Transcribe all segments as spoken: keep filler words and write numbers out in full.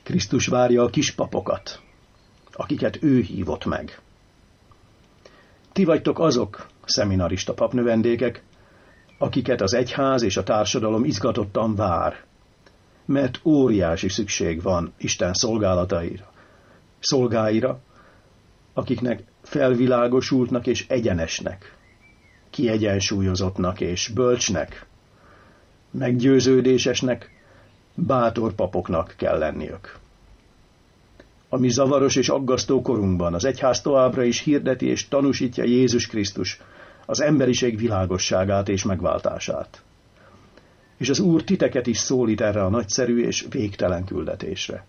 Krisztus várja a kispapokat, akiket ő hívott meg. Ti vagytok azok, szeminarista papnövendékek, akiket az egyház és a társadalom izgatottan vár, mert óriási szükség van Isten szolgálataira, szolgáira, akiknek felvilágosultnak és egyenesnek, kiegyensúlyozottnak és bölcsnek, meggyőződésesnek, bátor papoknak kell lenniük. A mi zavaros és aggasztó korunkban az egyház továbbra is hirdeti és tanúsítja Jézus Krisztus, az emberiség világosságát és megváltását. És az Úr titeket is szólít erre a nagyszerű és végtelen küldetésre.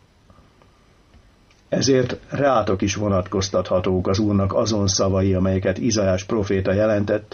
Ezért rátok is vonatkoztathatók az Úrnak azon szavai, amelyeket Izaiás proféta jelentett.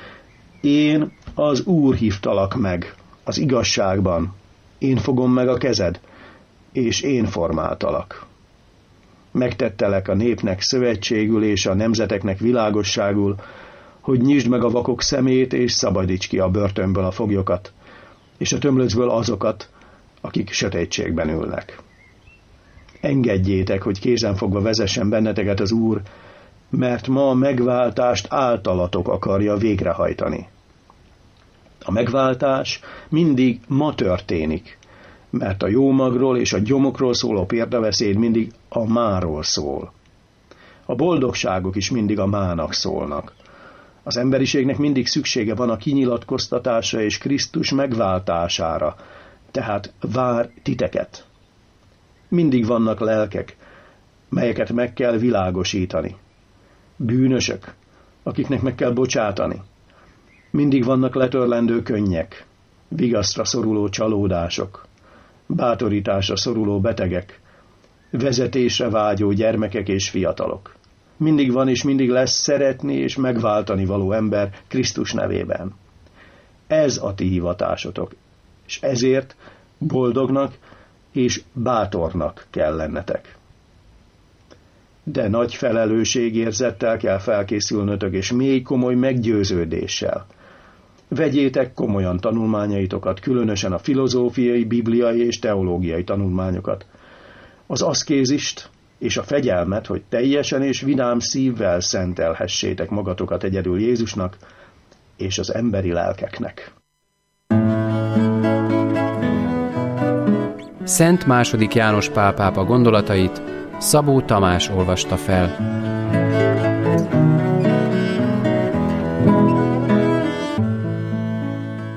Én az Úr hívtalak meg az igazságban, én fogom meg a kezed, és én formáltalak. Megtettelek a népnek szövetségül és a nemzeteknek világosságul, hogy nyisd meg a vakok szemét, és szabadíts ki a börtönből a foglyokat, és a tömlöcből azokat, akik sötétségben ülnek. Engedjétek, hogy kézenfogva vezessen benneteket az Úr, mert ma a megváltást általatok akarja végrehajtani. A megváltás mindig ma történik, mert a jómagról és a gyomokról szóló példabeszéd mindig a máról szól. A boldogságok is mindig a mának szólnak. Az emberiségnek mindig szüksége van a kinyilatkoztatásra és Krisztus megváltására, tehát vár titeket. Mindig vannak lelkek, melyeket meg kell világosítani. Bűnösök, akiknek meg kell bocsátani. Mindig vannak letörlendő könnyek, vigasztra szoruló csalódások, bátorításra szoruló betegek, vezetésre vágyó gyermekek és fiatalok. Mindig van és mindig lesz szeretni és megváltani való ember Krisztus nevében. Ez a ti hivatásotok, és ezért boldognak és bátornak kell lennetek. De nagy felelősségérzettel kell felkészülnötök, és mély komoly meggyőződéssel. Vegyétek komolyan tanulmányaitokat, különösen a filozófiai, bibliai és teológiai tanulmányokat, az aszkézist és a fegyelmet, hogy teljesen és vidám szívvel szentelhessétek magatokat egyedül Jézusnak és az emberi lelkeknek. Szent második János Pál pápa gondolatait Szabó Tamás olvasta fel.